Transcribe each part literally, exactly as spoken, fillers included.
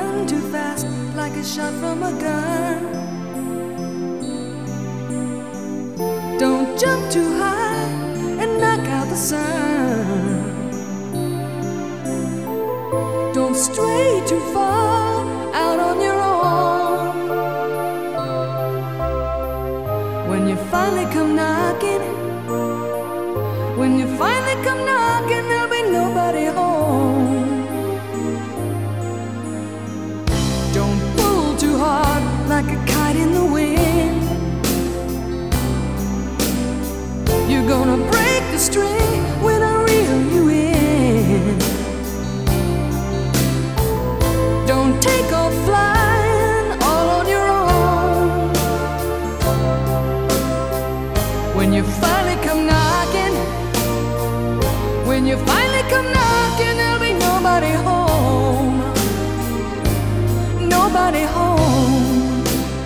run too fast like a shot from a gun. Don't jump too high and knock out the sun. Don't stray too far out on your own. When you finally come knocking, when you finally come knocking, there'll be nobody home. Don't pull too hard like a kite in the wind. You're gonna break the string when I reel you in. Don't take off flying all on your own. When you finally come knocking, when you finally come knocking, there'll be nobody home. Nobody home.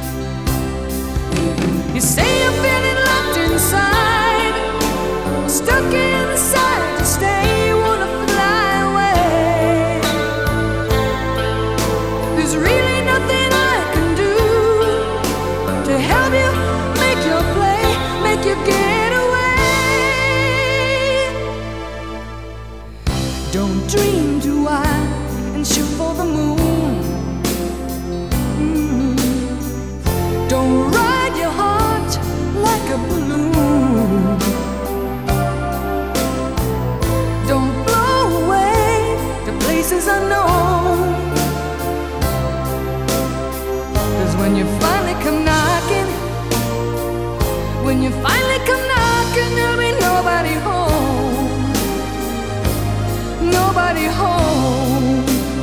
You say you're feeling locked inside, stuck inside to stay, you wanna fly away. There's really nothing I can do to help you make your play, make you get away. Don't dream too wide and shoot for the moon. Mm. Don't ride your heart like a balloon. Don't blow away to places unknown. 'Cause when you finally come knocking, when you finally come knocking, there'll be nobody home. Nobody home.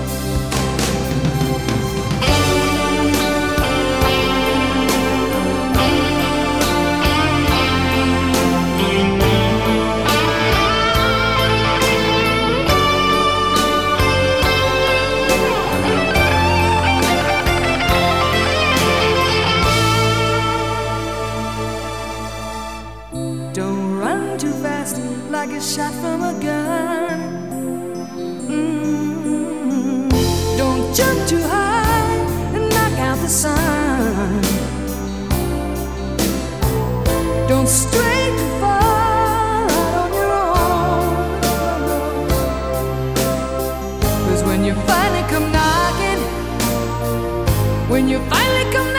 Don't run too fast like a shot from a gun. Mm-hmm. Don't jump too high and knock out the sun. Don't stray too far out on your own. 'Cause when you finally come knocking, when you finally come